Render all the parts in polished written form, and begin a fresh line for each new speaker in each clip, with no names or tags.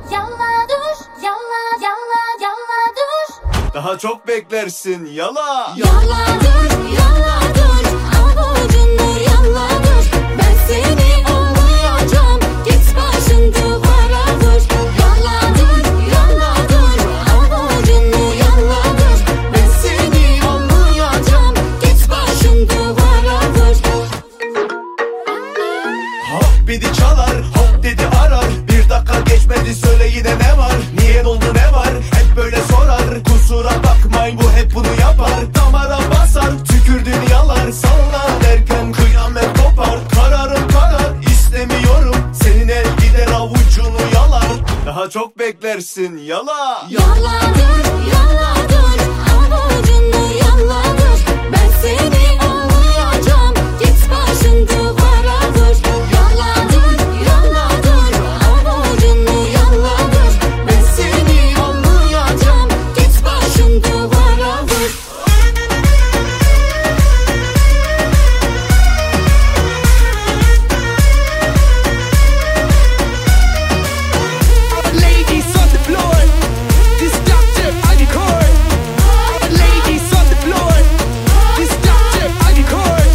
yalla dur, yalla, yalla, yalla dur.
Daha çok beklersin, yala.
Yalla dur, yalla dur, avucunu yalla dur. Ben seni anlayacağım, git başın duvara vur. Yalla dur, yalla dur, avucunu yalla dur. Ben seni anlayacağım, git başın duvara vur.
Hop dedi çalar, hop dedi arar. Bir dakika geçmedi, söyle yine ne var? Niye oldu, ne var? Hep böyle sorar. Kusura bakmayın, bu hep bunu yapar. Damara basar, tükürdüğünü yalar. Salla derken kıyamet kopar. Kararım karar, istemiyorum. Senin el gider avucunu yalar. Daha çok beklersin, yala.
Yalla dur, yalla dur, avucunu yalla dur. Ben seni anlayacağım, git başın duvara vur. Yalla dur, yalla dur, avucunu yalla dur. Ben seni anlayacağım, git başın duvara vur.
Ladies on the floor, this doctor I record. Ladies on the floor, this doctor I record.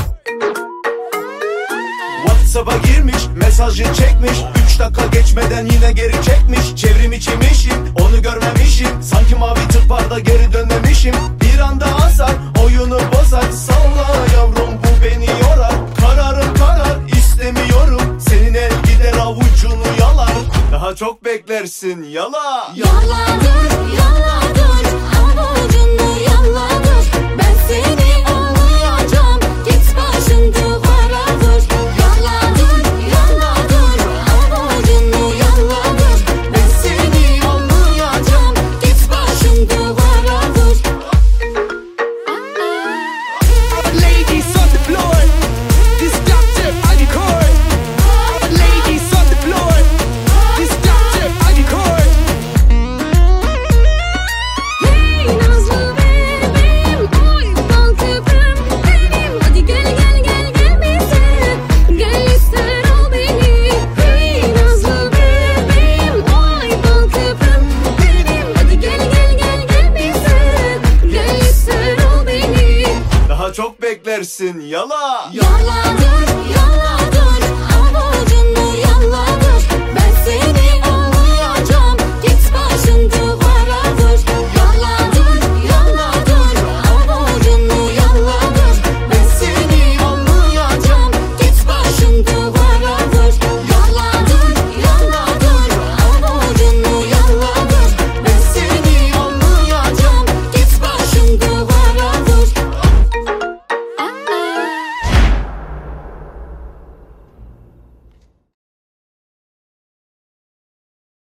WhatsApp'a girmiş, mesajı çekmiş. 3 dakika geçmeden yine geri çekmiş. Çevrim içimişim, onu görmemişim. Sanki mavi tıklarda geri dönmemişim. Bir anda asar, oyunu bozar. Salla yavrum, bu beni yorar. Kararım karar, istemiyorum. Senin el gider avucunu yalar. Daha çok beklersin, yala.
Yalla dur, yalla dur, avucunu yalla dur. Ben seni anlayacağım, git başın duvara vur. Yalla dur, yalla dur, avucunu yalla dur. Ben seni anlayacağım, git başın duvara vur.
Ladies on the floor, this doctor I record. Ladies on the floor, this doctor I record.
Hey nazlı bebeğim, oy bal köprüm benim. Hadi gel gel gel gel bize, gel ister ol beni. Hey nazlı bebeğim, oy bal köprüm benim. Hadi gel gel gel gel bize, gel ister ol beni.
Daha çok beklersin, yala.
Yalla dur,